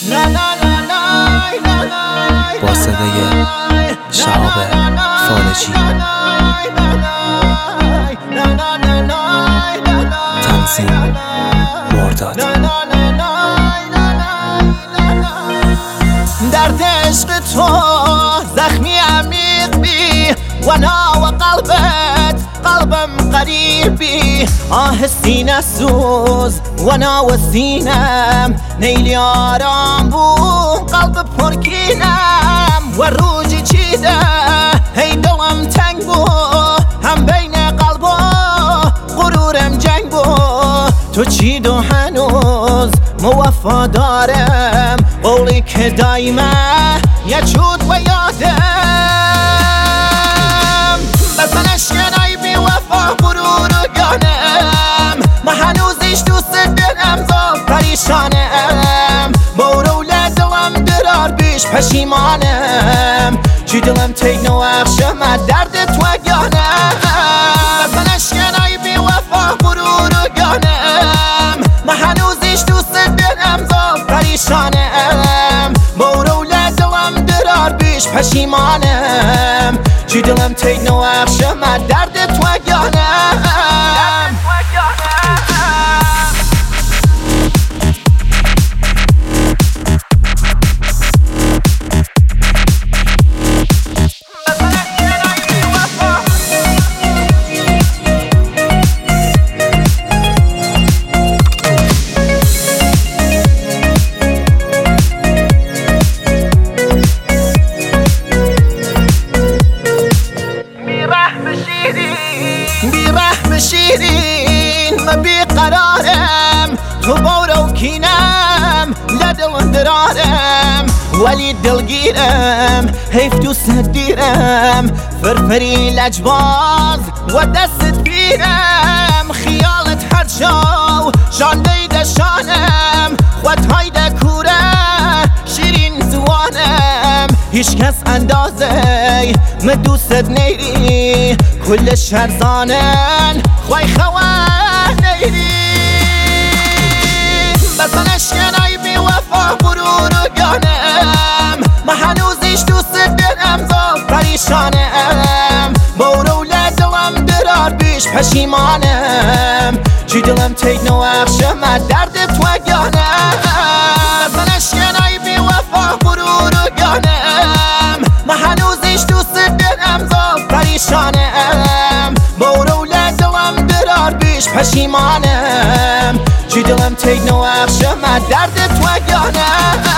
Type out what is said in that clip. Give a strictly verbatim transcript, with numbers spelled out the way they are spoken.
با صدای شهاب فالجی، تنظیم مرداد. درد عشق تو زخمی عمیق بی ونا و قلبت قلبم قریبی، آه سینه سوز ونا و سینم نیلی آرام بون قلب پرکینم و روجی چیده هی دلم تنگ بو هم بین قلب و غرورم جنگ بو، تو چید و هنوز موفا دارم قولی که دایما یجود و یادم، بزن اشکنای بی وفا غرور و گانم، ما هنوزش دوست دارم زاب پریشانم، بورو لدلم درار بیش پشیمانم، چی دلم تیگ نو اخشم درد تو گانم، بزن اشکنای بی وفا غرور و گانم، ما هنوزش دوست دارم زاب پریشانم، بورو لدلم درار بیش پشیمانم، چی دلم تیگ نو اخشم درد تو گانم. بی رحم شیرین من بی قرارم، تو بارو کینم لدل درارم، ولی دلگیرم حیف دوست دیرم، فرفری لجباز و دست پیرم، خیالت هر شو شانده دشانم، خودهای دکوره شیرین زوانم، هیچ کس اندازه من دوست نیری، کل شرزانن خواه خواه نیری، بزن اشکنای بی وفا غرور و گانم، ما هنوزش دوست دارم زاب پریشانم، بورو لدلم درار بیش پشیمانم، چی دلم تیگ نو اخشم درد تو گانم، بزن اشکنای بی وفا غرور و گانم، ما هنوزش دوست دارم زاب پریشانم، بورو لدلم درار بیش پشیمانم، چی دلم تیگ نو اخشم درد تو گانم.